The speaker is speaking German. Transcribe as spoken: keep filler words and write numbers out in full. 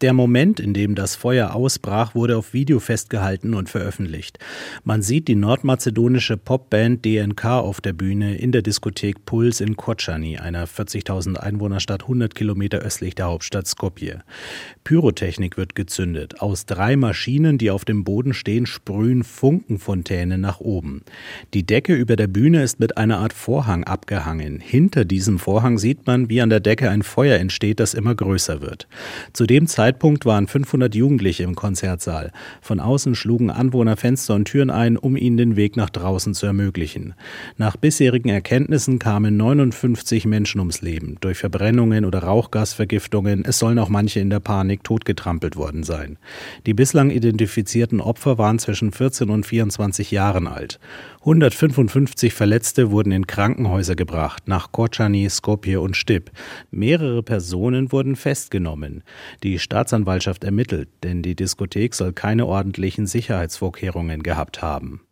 Der Moment, in dem das Feuer ausbrach, wurde auf Video festgehalten und veröffentlicht. Man sieht die nordmazedonische Popband D N K auf der Bühne in der Diskothek Puls in Kočani, einer vierzigtausend Einwohnerstadt hundert Kilometer östlich der Hauptstadt Skopje. Pyrotechnik wird gezündet. Aus drei Maschinen, die auf dem Boden stehen, sprühen Funkenfontäne nach oben. Die Decke über der Bühne ist mit einer Art Vorhang abgehangen. Hinter diesem Vorhang sieht man, wie an der Decke ein Feuer entsteht, das immer größer wird. Zu dem Zeitpunkt Zeitpunkt waren fünfhundert Jugendliche im Konzertsaal. Von außen schlugen Anwohner Fenster und Türen ein, um ihnen den Weg nach draußen zu ermöglichen. Nach bisherigen Erkenntnissen kamen neunundfünfzig Menschen ums Leben. Durch Verbrennungen oder Rauchgasvergiftungen. Es sollen auch manche in der Panik totgetrampelt worden sein. Die bislang identifizierten Opfer waren zwischen vierzehn und vierundzwanzig Jahren alt. hundertfünfundfünfzig Verletzte wurden in Krankenhäuser gebracht, nach Kočani, Skopje und Štip. Mehrere Personen wurden festgenommen. Die Staatsanwaltschaft ermittelt, denn die Diskothek soll keine ordentlichen Sicherheitsvorkehrungen gehabt haben.